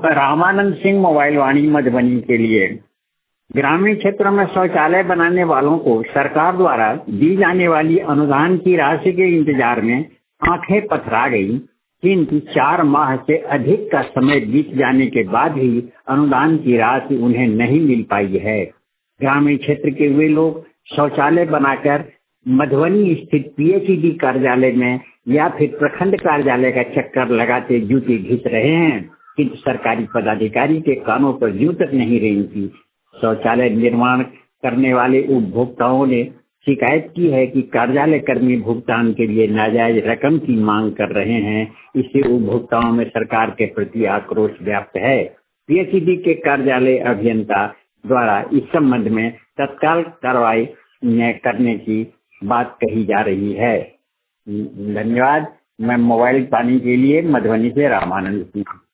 Ramanand Singh, mobile Vani, Madhubani के लिए। ग्रामीण क्षेत्रों में शौचालय बनाने वालों को सरकार द्वारा दी जाने वाली अनुदान की राशि के इंतजार में आंखें पथरा गई, किंतु 4 माह से अधिक का समय बीत जाने के बाद भी अनुदान की राशि उन्हें नहीं मिल पाई है। ग्रामीण क्षेत्र के वे लोग शौचालय बनाकर मधुबनी स्थित पीएचईडी कार्यालय में या फिर प्रखंड कार्यालय का चक्कर लगाते जूते घिस रहे हैं, किंतु सरकारी पदाधिकारी के कानों पर जूं तक नहीं रेंगती। शौचालय निर्माण करने वाले उपभोक्ताओं ने शिकायत की है कि कार्यालय कर्मी भुगतान के लिए नाजायज रकम की मांग कर रहे हैं। इससे उपभोक्ताओं में सरकार के प्रति आक्रोश व्याप्त है। पीएचईडी के कार्यालय अभियंता द्वारा इस संबंध में तत्काल कार्रवाई करने की बात कही जा रही है। धन्यवाद। मैं मोबाइल पानी के लिए मधुबनी से रामानंद सिंह।